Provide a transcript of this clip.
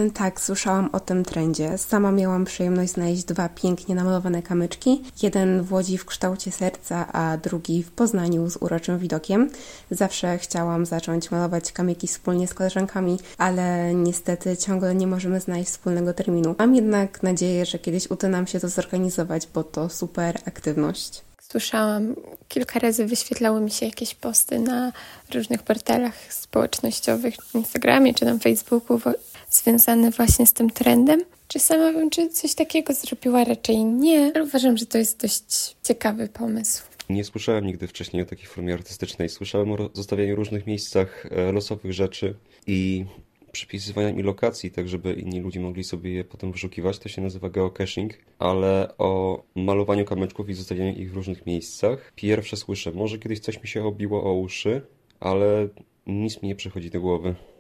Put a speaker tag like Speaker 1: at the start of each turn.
Speaker 1: Tak, słyszałam o tym trendzie. Sama miałam przyjemność znaleźć 2 pięknie namalowane kamyczki. Jeden w Łodzi w kształcie serca, a drugi w Poznaniu z uroczym widokiem. Zawsze chciałam zacząć malować kamyki wspólnie z koleżankami, ale niestety ciągle nie możemy znaleźć wspólnego terminu. Mam jednak nadzieję, że kiedyś uda nam się to zorganizować, bo to super aktywność.
Speaker 2: Słyszałam, kilka razy wyświetlały mi się jakieś posty na różnych portalach społecznościowych, na Instagramie czy na Facebooku, związane właśnie z tym trendem. Czy sama bym coś takiego zrobiła? Raczej nie, ale uważam, że to jest dość ciekawy pomysł.
Speaker 3: Nie słyszałem nigdy wcześniej o takiej formie artystycznej. Słyszałem o zostawianiu w różnych miejscach losowych rzeczy i przypisywaniu mi lokacji, tak żeby inni ludzie mogli sobie je potem wyszukiwać. To się nazywa geocaching, ale o malowaniu kamyczków i zostawianiu ich w różnych miejscach pierwsze słyszę. Może kiedyś coś mi się obiło o uszy, ale nic mi nie przychodzi do głowy.